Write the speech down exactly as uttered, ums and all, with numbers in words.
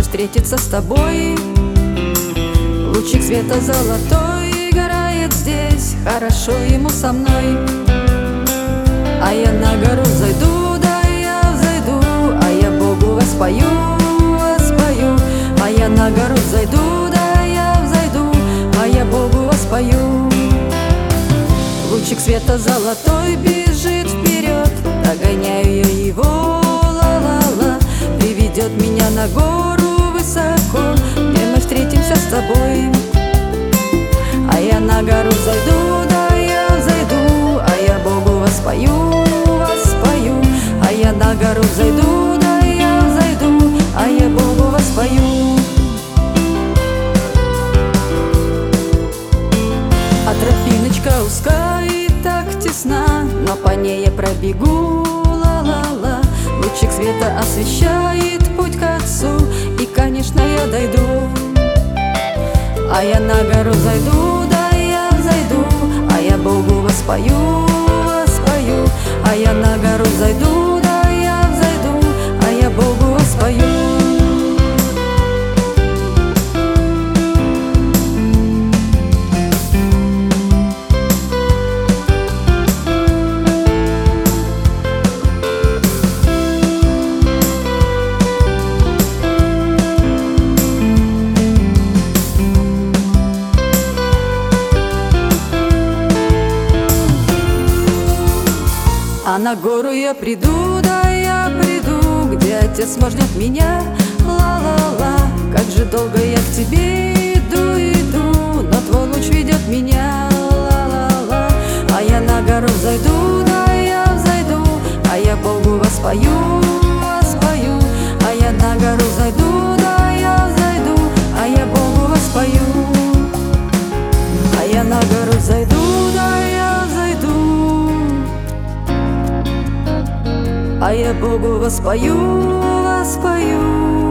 встретиться с тобой. Лучик света золотой горает здесь, хорошо ему со мной. А я на гору зайду, да я зайду, а я Богу воспою, воспою. А я на гору зайду, да я зайду, а я Богу воспою. Лучик света золотой бежит вперед, догоняю я его, ла-ла-ла. Приведет меня на гору высоко, где мы встретимся с тобой. А я на гору зайду, да я зайду, а я Богу воспою, воспою. А я на гору зайду, да я зайду, а я Богу воспою. А тропиночка узкая и так тесна, но по ней я пробегу, ла-ла-ла. Лучик света освещает путь к отцу, и, конечно, я дойду. А я на гору зайду, да я зайду, а я Богу воспою, воспою. А я на гору зайду, да я зайду, а я Богу воспою. А на гору я приду, да я приду, где отец может меня, ла-ла-ла. Как же долго я к тебе иду, иду, но твой луч ведет меня, ла-ла-ла. А я на гору зайду, да я зайду, а я Богу воспою, воспою. А я на гору зайду, да я зайду, а я Богу воспою. А я на гору зайду, да я зайду, а я Богу воспою, воспою.